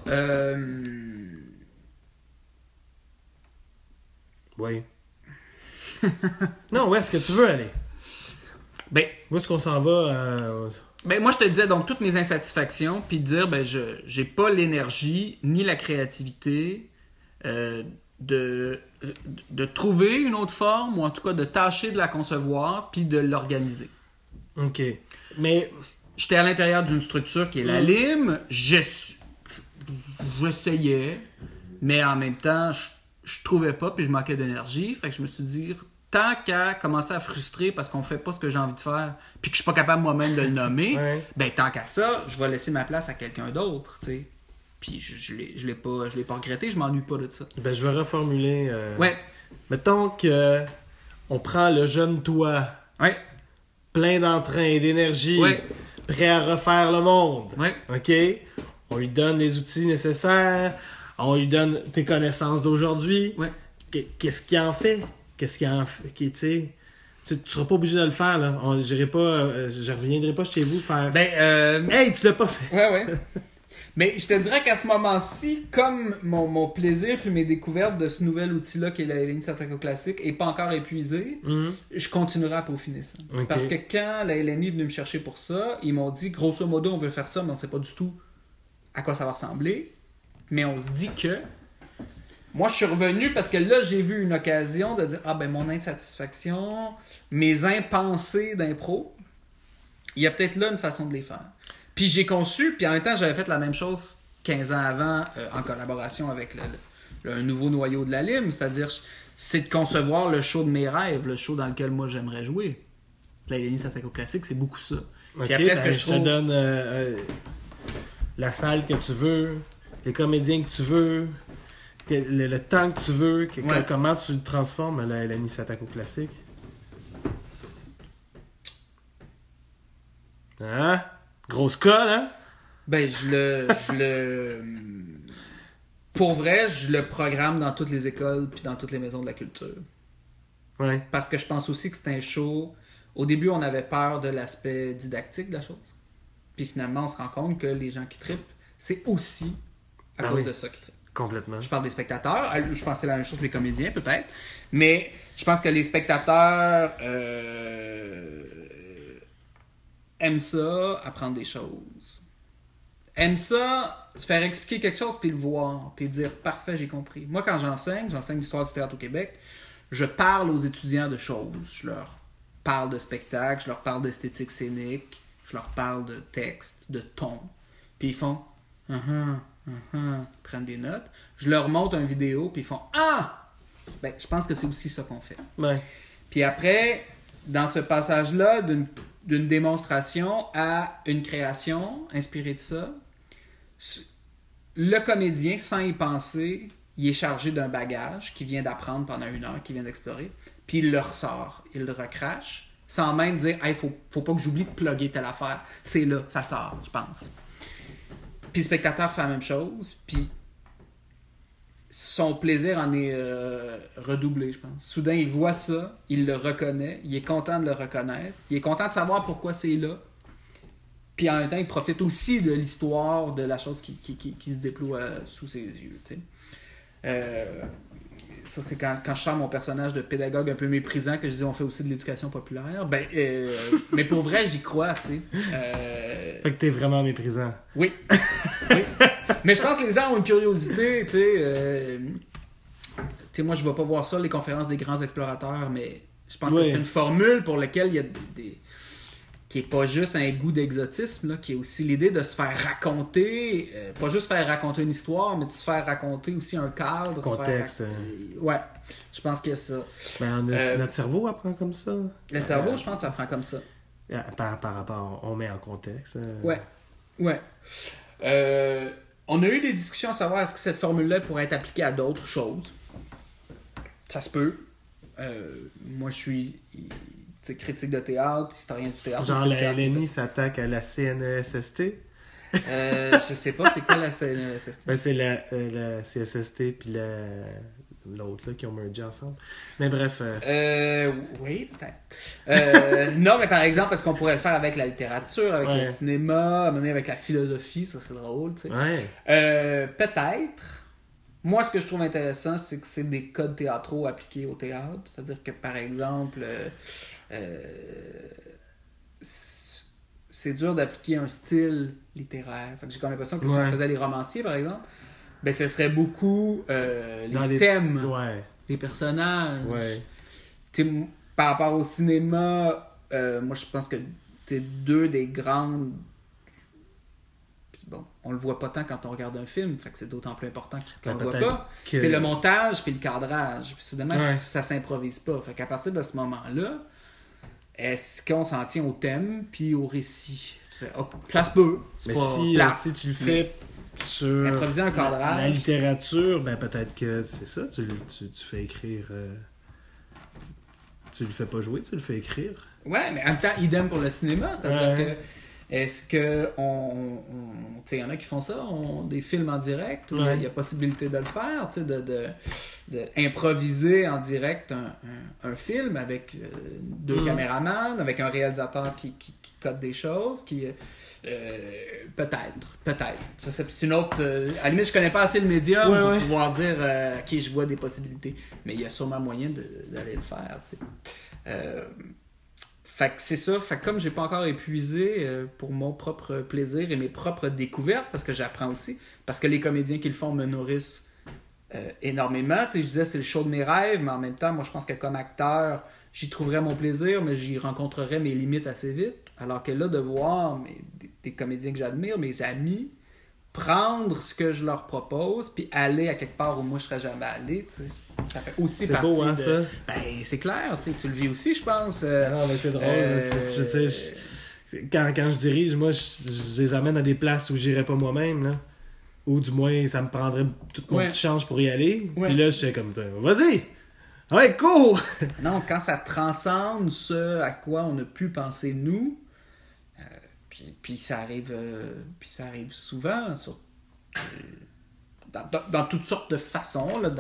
Oui. Non, où est-ce que tu veux aller? Ben... Où est-ce qu'on s'en va? Ben, moi, je te disais, donc, toutes mes insatisfactions, puis dire, ben, j'ai pas l'énergie, ni la créativité de trouver une autre forme, ou en tout cas de tâcher de la concevoir, puis de l'organiser. OK. Mais... J'étais à l'intérieur d'une structure qui est la Lime. J'essayais, mais en même temps, je trouvais pas, puis je manquais d'énergie. Fait que je me suis dit, tant qu'à commencer à frustrer parce qu'on fait pas ce que j'ai envie de faire, puis que je suis pas capable moi-même de le nommer, ben tant qu'à ça, je vais laisser ma place à quelqu'un d'autre, tu sais. Puis je l'ai pas regretté, je m'ennuie pas de ça. Ben je vais reformuler. Mettons que on prend le jeune toi, plein d'entrain et d'énergie, prêt à refaire le monde. OK? On lui donne les outils nécessaires, on lui donne tes connaissances d'aujourd'hui. Qu'est-ce qu'il en fait? Tu seras pas obligé de le faire, là. Je reviendrai pas chez vous faire. Hey, tu l'as pas fait! Mais je te dirais qu'à ce moment-ci, comme mon plaisir puis mes découvertes de ce nouvel outil-là qui est la LNI Sataka Classique n'est pas encore épuisé, je continuerai à peaufiner ça. Okay. Parce que quand la LNI est venue me chercher pour ça, ils m'ont dit, grosso modo, on veut faire ça, mais on ne sait pas du tout à quoi ça va ressembler. Mais on se dit que... Moi, je suis revenu parce que là, j'ai vu une occasion de dire, mon insatisfaction, mes impensés d'impro, il y a peut-être là une façon de les faire. Puis j'ai conçu, puis en même temps, j'avais fait la même chose 15 ans avant en collaboration avec un nouveau noyau de la Lime, c'est-à-dire, c'est de concevoir le show de mes rêves, le show dans lequel moi j'aimerais jouer. La LNI Sataka Classique, c'est beaucoup ça. Okay, puis après, ce que je te donne la salle que tu veux, les comédiens que tu veux, le temps que tu veux, comment tu le transformes à la LNI Sataka Classique. Hein? Grosse colle, hein? Ben, pour vrai, je le programme dans toutes les écoles puis dans toutes les maisons de la culture. Parce que je pense aussi que c'est un show... Au début, on avait peur de l'aspect didactique de la chose. Puis finalement, on se rend compte que les gens qui trippent, c'est aussi à cause de ça qu'ils trippent. Complètement. Je parle des spectateurs. Je pense que c'est la même chose pour les comédiens, peut-être. Mais je pense que les spectateurs... aime ça, apprendre des choses. Aime ça, se faire expliquer quelque chose, puis le voir, puis dire « Parfait, j'ai compris ». Moi, quand j'enseigne l'histoire du théâtre au Québec, je parle aux étudiants de choses. Je leur parle de spectacle, je leur parle d'esthétique scénique, je leur parle de texte, de ton. Puis ils font « prennent des notes. Je leur montre une vidéo, puis ils font « Ah! » Ben, je pense que c'est aussi ça qu'on fait. Puis après, dans ce passage-là d'une démonstration à une création inspirée de ça, le comédien, sans y penser, il est chargé d'un bagage qu'il vient d'apprendre pendant 1 heure, qu'il vient d'explorer, puis il le ressort, il le recrache, sans même dire « Hey, faut pas que j'oublie de plugger telle affaire. » C'est là, ça sort, je pense. Puis le spectateur fait la même chose, puis son plaisir en est redoublé, je pense. Soudain, il voit ça, il le reconnaît, il est content de le reconnaître, il est content de savoir pourquoi c'est là. Puis en même temps, il profite aussi de l'histoire de la chose qui se déploie sous ses yeux. Ça, c'est quand je sors mon personnage de pédagogue un peu méprisant que je dis on fait aussi de l'éducation populaire. Mais pour vrai, j'y crois, tu sais. Fait que t'es vraiment méprisant. Oui. Mais je pense que les gens ont une curiosité, tu sais. Moi, je ne vais pas voir ça, les conférences des grands explorateurs, mais je pense que c'est une formule pour laquelle il y a qui n'est pas juste un goût d'exotisme, là, qui est aussi l'idée de se faire raconter, pas juste faire raconter une histoire, mais de se faire raconter aussi un cadre. Contexte. Ouais, je pense qu'il y a ça. Notre cerveau apprend comme ça. Le cerveau, je pense, apprend comme ça. Par rapport, on met en contexte. Ouais. On a eu des discussions à savoir est-ce que cette formule-là pourrait être appliquée à d'autres choses. Ça se peut. Moi, je suis critique de théâtre, historien du théâtre. Genre la LNI s'attaque à la CNESST? Je sais pas, c'est quoi la CNESST? C'est la CSST puis l'autre, là, qui ont mergé ensemble. Mais bref... Oui, peut-être. Non, mais par exemple, est-ce qu'on pourrait le faire avec la littérature, avec le cinéma, mener avec la philosophie, ça c'est drôle, tu sais. Peut-être. Moi, ce que je trouve intéressant, c'est que c'est des codes théâtraux appliqués au théâtre. C'est-à-dire que, par exemple, c'est dur d'appliquer un style littéraire. Fait que j'ai comme l'impression que si on faisait les romanciers, par exemple, ben ce serait beaucoup les thèmes, les personnages. Par rapport au cinéma, moi, je pense que deux des grandes... Bon, on le voit pas tant quand on regarde un film, fait que c'est d'autant plus important qu'on le voit pas. C'est le montage puis le cadrage. Puis soudainement, ça s'improvise pas. Fait qu'à partir de ce moment-là, est-ce qu'on s'en tient au thème puis au récit? Ça se peut. Mais si tu le fais sur improviser un cadrage, la littérature, ben peut-être que c'est ça. Tu fais écrire... tu le fais pas jouer, tu le fais écrire. Ouais, mais en même temps, idem pour le cinéma. C'est-à-dire que est-ce que tu sais, il y en a qui font ça, des films en direct, où il y a possibilité de le faire, tu sais, de improviser en direct un film avec deux caméramans, avec un réalisateur qui code des choses, peut-être. Ça, c'est une autre... à la limite, je connais pas assez le médium pour pouvoir dire OK, je vois des possibilités. Mais il y a sûrement moyen d'aller le faire, tu sais. Fait que c'est ça. Fait que comme j'ai pas encore épuisé pour mon propre plaisir et mes propres découvertes, parce que j'apprends aussi, parce que les comédiens qui le font me nourrissent énormément. Tu sais, je disais, c'est le show de mes rêves, mais en même temps, moi, je pense que comme acteur, j'y trouverais mon plaisir, mais j'y rencontrerais mes limites assez vite. Alors que là, de voir des comédiens que j'admire, mes amis, prendre ce que je leur propose, puis aller à quelque part où moi je serais jamais allé, tu sais, ça fait aussi partie beau, hein, de... ça? Ben, c'est clair, tu le vis aussi, je pense. Non, mais c'est drôle. Quand je dirige, moi, je les amène à des places où j'irais pas moi-même, là. Ou du moins, ça me prendrait toute mon petit change pour y aller. Puis là, je fais comme, vas-y! Ouais, cool! Non, quand ça transcende ce à quoi on a pu penser nous, puis ça arrive souvent, dans toutes sortes de façons, là,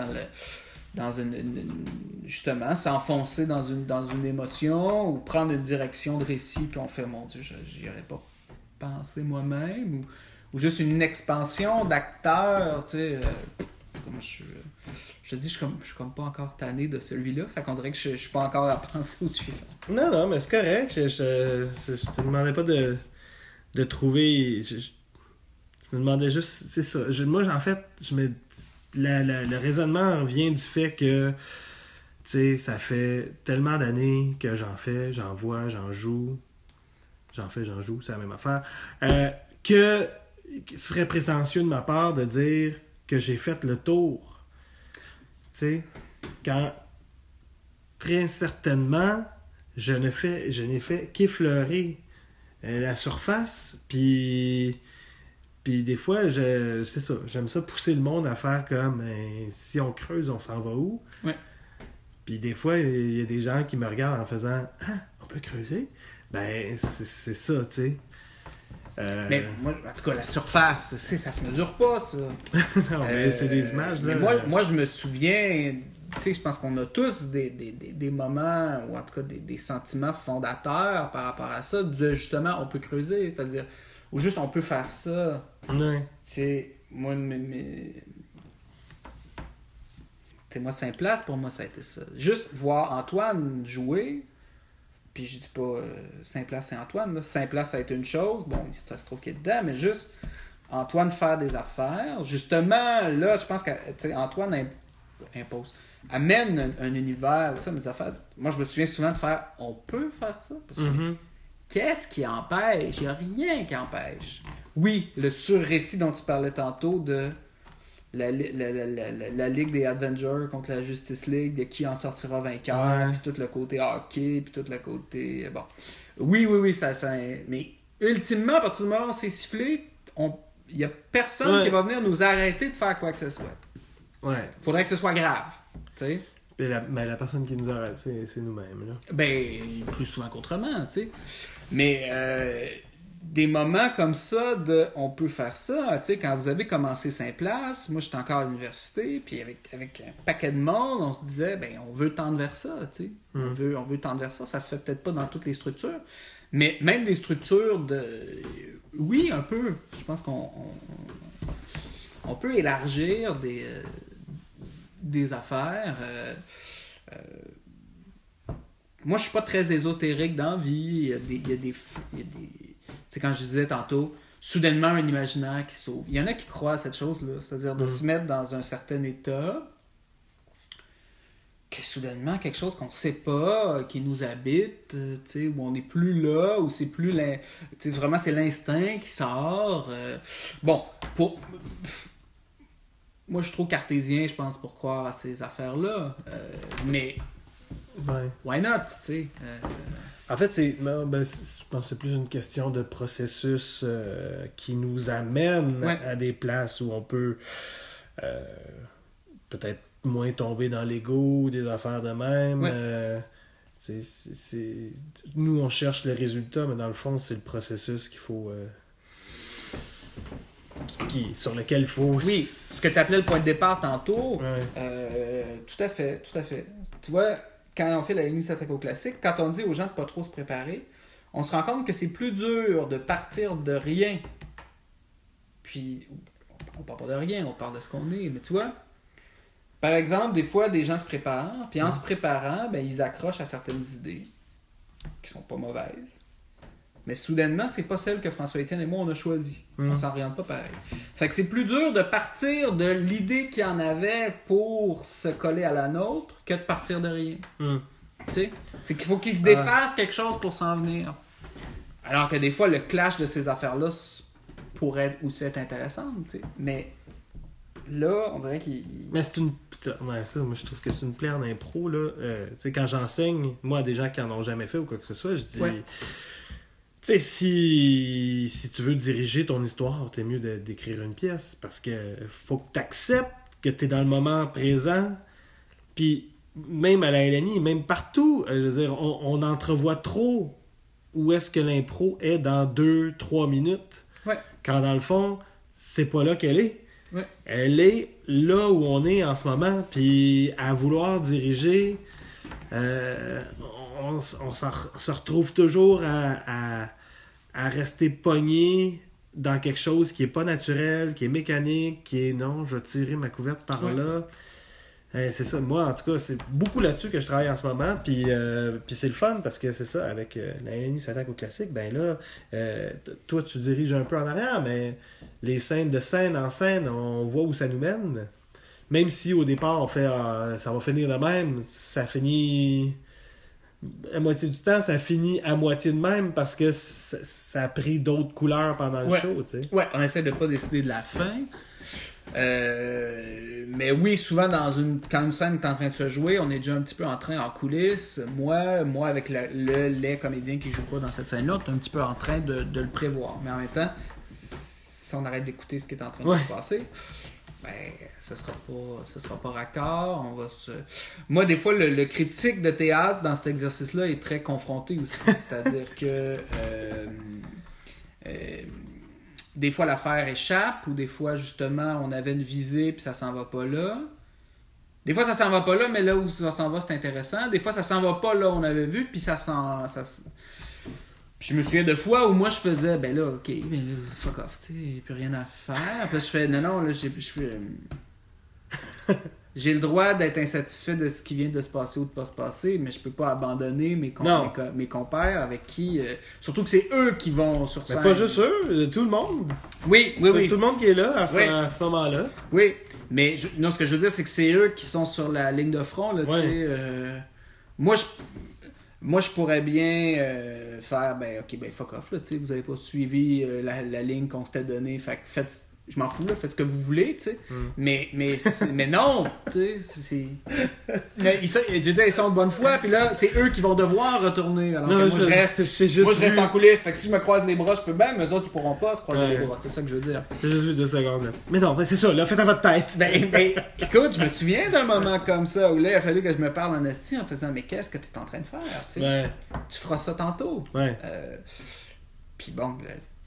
justement, s'enfoncer dans une émotion ou prendre une direction de récit qu'on fait, mon Dieu, j'y aurais pas pensé moi-même, ou juste une expansion d'acteurs, tu sais. Moi, je te dis, je suis comme pas encore tanné de celui-là, fait qu'on dirait que je suis pas encore à penser au suivant. Non, mais c'est correct. Je te demandais pas de trouver... Je me demandais juste... C'est ça. Moi, en fait, le raisonnement vient du fait que, tu sais, ça fait tellement d'années que j'en fais, j'en vois, j'en joue. J'en joue, c'est la même affaire. Que ce serait prétentieux de ma part de dire que j'ai fait le tour. Tu sais, quand très certainement, je n'ai fait qu'effleurer la surface, puis des fois, c'est ça, j'aime ça pousser le monde à faire comme si on creuse, on s'en va où? Ouais. Puis des fois, il y a des gens qui me regardent en faisant « Ah, on peut creuser? » Ben, c'est ça, tu sais. Mais moi, en tout cas, la surface, ça se mesure pas, ça. Non, mais c'est des images, là. Mais moi, je me souviens, tu sais, je pense qu'on a tous des moments, ou en tout cas des sentiments fondateurs par rapport à ça, de justement, on peut creuser, c'est-à-dire, ou juste on peut faire ça. Ouais. Tu sais, moi, moi, Saint-Place, pour moi, ça a été ça. Juste voir Antoine jouer. Puis je dis pas Saint-Place, c'est Antoine. Là. Saint-Place, ça a été une chose. Bon, ça se trouve qu'il est dedans, mais juste Antoine faire des affaires. Justement, là, je pense que Antoine impose. Amène un univers, ça, mes affaires. Moi, je me souviens souvent de faire on peut faire ça? Parce que, qu'est-ce qui empêche? Il n'y a rien qui empêche. Oui, le surrécit dont tu parlais tantôt de la Ligue des Avengers contre la Justice League, de qui en sortira vainqueur, puis tout le côté hockey, puis tout le côté... Bon. Oui, ça... Mais ultimement, à partir du moment où c'est sifflé, il n'y a personne qui va venir nous arrêter de faire quoi que ce soit. Ouais. Faudrait que ce soit grave, tu sais. Mais la personne qui nous arrête, c'est nous-mêmes, là. Ben, plus souvent qu'autrement, tu sais. Mais... des moments comme ça on peut faire ça, tu sais, quand vous avez commencé Saint-Place, moi j'étais encore à l'université, puis avec un paquet de monde, on se disait, ben on veut tendre vers ça, tu sais, on veut tendre vers ça, ça se fait peut-être pas dans toutes les structures, mais même des structures oui, un peu, je pense qu'on peut élargir des affaires, moi je suis pas très ésotérique dans la vie, il y a des c'est quand je disais tantôt, soudainement un imaginaire qui s'ouvre. Il y en a qui croient à cette chose-là, c'est-à-dire de se mettre dans un certain état, que soudainement quelque chose qu'on ne sait pas, qui nous habite, où on n'est plus là, où c'est plus vraiment c'est l'instinct qui sort. Bon, moi je suis trop cartésien, je pense, pour croire à ces affaires-là, mais why not, tu sais. En fait, je pense que c'est plus une question de processus qui nous amène à des places où on peut peut-être moins tomber dans l'ego, des affaires de même. Nous, on cherche le résultat, mais dans le fond, c'est le processus qu'il faut... sur lequel il faut... Oui, ce que tu appelais le point de départ tantôt, tout à fait. Tu vois... Quand on fait la l'initiative classique, quand on dit aux gens de ne pas trop se préparer, on se rend compte que c'est plus dur de partir de rien. Puis, on parle pas de rien, on parle de ce qu'on est. Mais tu vois, par exemple, des fois, des gens se préparent, puis en se préparant, ben, ils accrochent à certaines idées qui sont pas mauvaises. Mais soudainement, c'est pas celle que François-Étienne et moi, on a choisie. On s'oriente pas pareil. Fait que c'est plus dur de partir de l'idée qu'il y en avait pour se coller à la nôtre que de partir de rien. Tu sais? C'est qu'il faut qu'il défasse quelque chose pour s'en venir. Alors que des fois, le clash de ces affaires-là pourrait aussi être intéressant, tu sais. Mais là, on dirait qu'il... Mais c'est une... Ouais, ça, moi, je trouve que c'est une plaie en impro, là. Tu sais, quand j'enseigne, moi, à des gens qui en ont jamais fait ou quoi que ce soit, je dis... Tu sais, si tu veux diriger ton histoire, t'es mieux d'écrire une pièce, parce que faut que t'acceptes que t'es dans le moment présent, puis même à la LNI, même partout, je veux dire, on entrevoit trop où est-ce que l'impro est dans 2-3 minutes, quand dans le fond, c'est pas là qu'elle est. Elle est là où on est en ce moment, puis à vouloir diriger... on se retrouve toujours à rester pogné dans quelque chose qui est pas naturel, qui est mécanique, qui est non, je vais tirer ma couverte par là. C'est ça, moi en tout cas, c'est beaucoup là-dessus que je travaille en ce moment, puis c'est le fun parce que c'est ça, avec la LNI s'attaque au classique, ben là, toi tu diriges un peu en arrière, mais les scènes de scène en scène, on voit où ça nous mène. Même si au départ on fait ça va finir de même, ça finit à moitié du temps, ça finit à moitié de même parce que ça a pris d'autres couleurs pendant le show, tu sais. Ouais, on essaie de pas décider de la fin. Mais oui, souvent quand une scène est en train de se jouer, on est déjà un petit peu en coulisses. Moi avec les comédiens qui jouent pas dans cette scène-là, on est un petit peu en train de le prévoir. Mais en même temps, si on arrête d'écouter ce qui est en train de se passer, ben, ce sera pas raccord. Moi, des fois, le critique de théâtre dans cet exercice-là est très confronté aussi. C'est-à-dire que des fois, l'affaire échappe, ou des fois, justement, on avait une visée puis ça s'en va pas là. Des fois, ça s'en va pas là, mais là où ça s'en va, c'est intéressant. Des fois, ça s'en va pas là où on avait vu, puis ça Puis je me souviens de fois où moi je faisais, ben là, ok, mais là, fuck off, tu sais, il n'y a plus rien à faire. Puis je fais, non, là, j'ai le droit d'être insatisfait de ce qui vient de se passer ou de pas se passer, mais je peux pas abandonner mes compères avec qui, surtout que c'est eux qui vont sur scène. Mais pas juste eux, tout le monde. Oui. Tout le monde qui est là à ce moment-là. Oui, mais ce que je veux dire, c'est que c'est eux qui sont sur la ligne de front, là, tu sais. Moi, je pourrais bien faire, fuck off, là, tu sais, vous avez pas suivi la ligne qu'on s'était donnée, fait que je m'en fous, là, faites ce que vous voulez, tu sais. Mais non, tu sais, mais je veux dire, ils sont de bonne foi, puis là, c'est eux qui vont devoir retourner, alors que moi, je reste en coulisses, fait que si je me croise les bras, je peux bien, mais eux autres, ils pourront pas se croiser les bras, c'est ça que je veux dire. J'ai juste vu 2 secondes, là. Mais non, c'est ça, là, faites à votre tête. Écoute, je me souviens d'un moment comme ça, où là, il a fallu que je me parle en esti en faisant, mais qu'est-ce que tu es en train de faire, tu sais? Tu feras ça tantôt. Puis bon,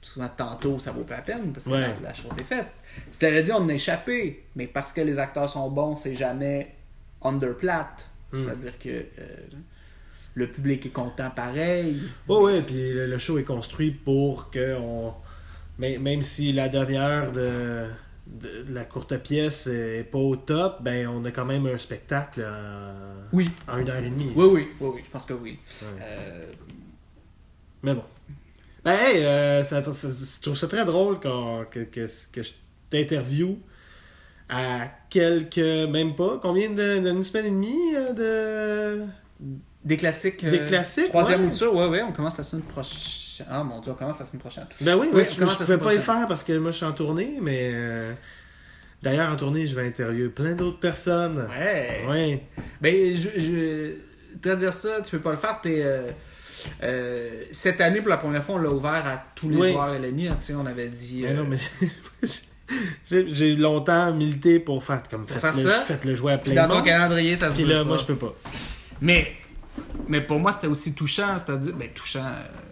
souvent tantôt, ça vaut pas la peine parce que la chose est faite. Si t'avais dit on a échappé, mais parce que les acteurs sont bons, c'est jamais underplate. C'est-à-dire que le public est content pareil. Oh oui, puis le show est construit pour que même si la dernière de la courte pièce est pas au top, ben on a quand même un spectacle en 1h30. Oui, je pense que oui. Ouais. Mais bon. Ben hey, je trouve ça très drôle que je t'interviewe à même pas, combien d'une semaine et demie Des classiques. Des classiques, troisième mouture, ouais, on commence la semaine prochaine. Ah mon Dieu, on commence la semaine prochaine. Ben oui, je pouvais pas le faire parce que moi je suis en tournée, mais d'ailleurs en tournée je vais interviewer plein d'autres personnes. Ouais. Ben je te dire ça, tu peux pas le faire, cette année pour la première fois on l'a ouvert à tous les joueurs LNI, tu sais, on avait dit. Mais non, mais j'ai longtemps milité pour faire comme faites le jouer à plein de monde. Dans ton calendrier, ça se peut pas. Moi je peux pas. Mais pour moi c'était aussi touchant, c'est-à-dire touchant.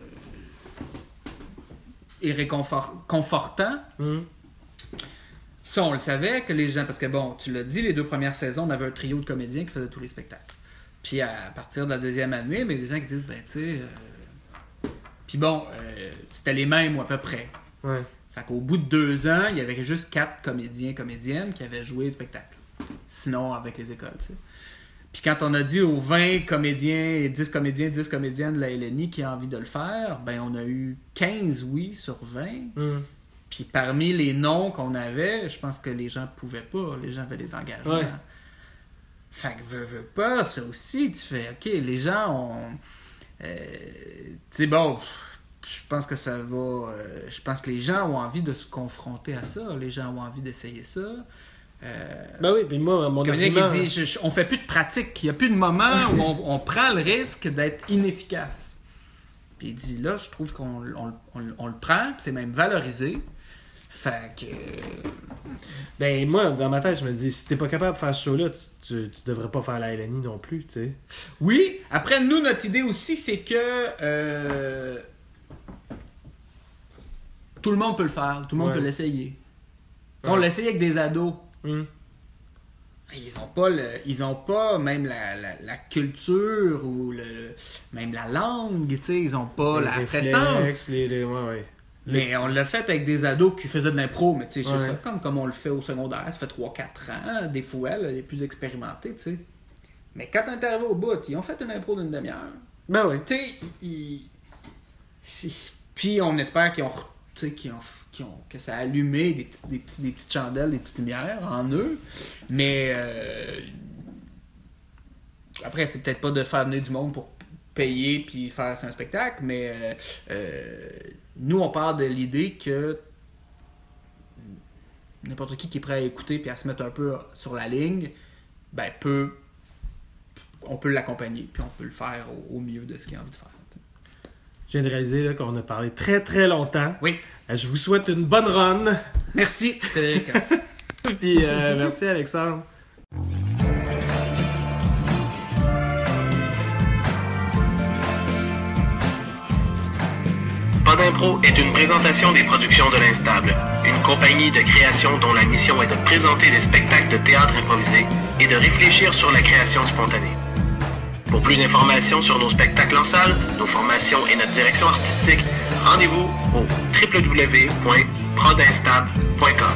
Et confortant. Ça, on le savait que les gens... Parce que bon, tu l'as dit, les 2 premières saisons, on avait un trio de comédiens qui faisaient tous les spectacles. Puis à partir de la 2e année, mais des gens qui disent, ben tu sais... Puis bon, c'était les mêmes ou à peu près. Ouais. Fait qu'au bout de 2 ans, il y avait juste 4 comédiens-comédiennes qui avaient joué le spectacle. Sinon, avec les écoles, tu sais. Puis quand on a dit aux 20 comédiens et 10 comédiens, 10 comédiennes de la LNI qui ont envie de le faire, ben on a eu 15 oui sur 20. Puis parmi les noms qu'on avait, je pense que les gens pouvaient pas. Les gens avaient des engagements. Ouais. Fait que veux pas, ça aussi, tu fais, OK, les gens ont... tu sais, bon, je pense que ça va... je pense que les gens ont envie de se confronter à ça. Les gens ont envie d'essayer ça. Ben oui, puis moi, mon argument... qui dit, on fait plus de pratique, il n'y a plus de moment où on prend le risque d'être inefficace. Puis il dit, là, je trouve qu'on le prend, puis c'est même valorisé. Fait que... Ben moi, dans ma tête, je me dis, si t'es pas capable de faire ce show-là, tu devrais pas faire la LNI non plus, tu sais. Oui, après, nous, notre idée aussi, c'est que... tout le monde peut le faire, tout le monde peut l'essayer. On l'essaye avec des ados. Ils ont pas même la culture ou même la langue, tu sais, ils ont pas la prestance. Mais on l'a fait avec des ados qui faisaient de l'impro, mais tu sais, ça, comme on le fait au secondaire, ça fait 3-4 ans, des fois, les plus expérimentés, tu sais. Mais quand on est arrivé au bout, ils ont fait une impro d'une demi-heure. Ben oui. Tu sais, puis on espère que ça a allumé des petites chandelles, des petites lumières en eux. Mais après, c'est peut-être pas de faire venir du monde pour payer puis faire un spectacle, mais nous, on part de l'idée que n'importe qui est prêt à écouter puis à se mettre un peu sur la ligne, ben on peut l'accompagner puis on peut le faire au mieux de ce qu'il a envie de faire. Je viens de réaliser là, qu'on a parlé très très longtemps. Oui. Je vous souhaite une bonne run. Merci, Frédéric. Puis merci, Alexandre. Pas d'impro est une présentation des productions de l'Instable, une compagnie de création dont la mission est de présenter des spectacles de théâtre improvisé et de réfléchir sur la création spontanée. Pour plus d'informations sur nos spectacles en salle, nos formations et notre direction artistique, rendez-vous au www.prodinstable.com.